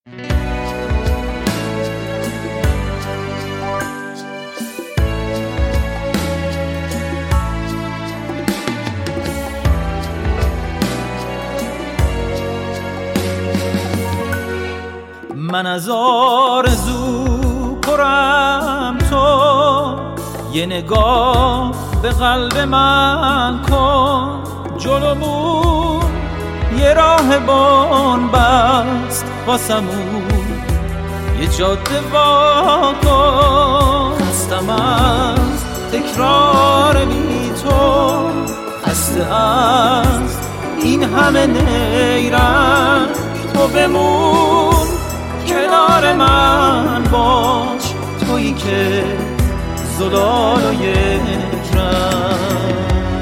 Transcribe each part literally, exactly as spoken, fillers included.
من از آرزو پرم، تو یه نگاه به قلب من کن. جلومون یه راه بان بست واسمون، یه جاده وا کن. خستم از تکرار بی تو، خسته از این همه نیرنگ. تو بمون کنار من باش، تویی که زلال و یک رنگ.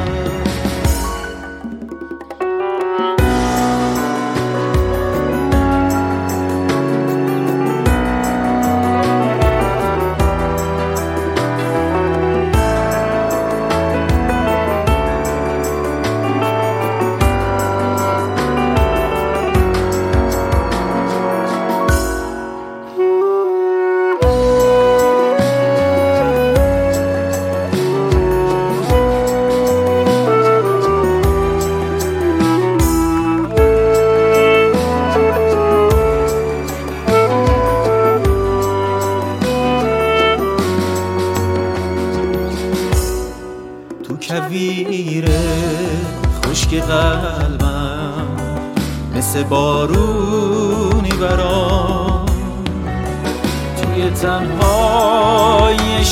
کویر خشک قلبم مثل بارونی برام، توی تنهای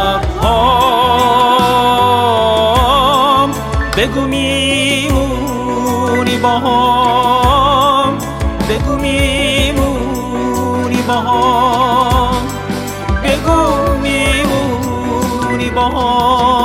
شب‌هام. بگو میمونی باهام، بگو میمونی باهام، بگو میمونی باهام.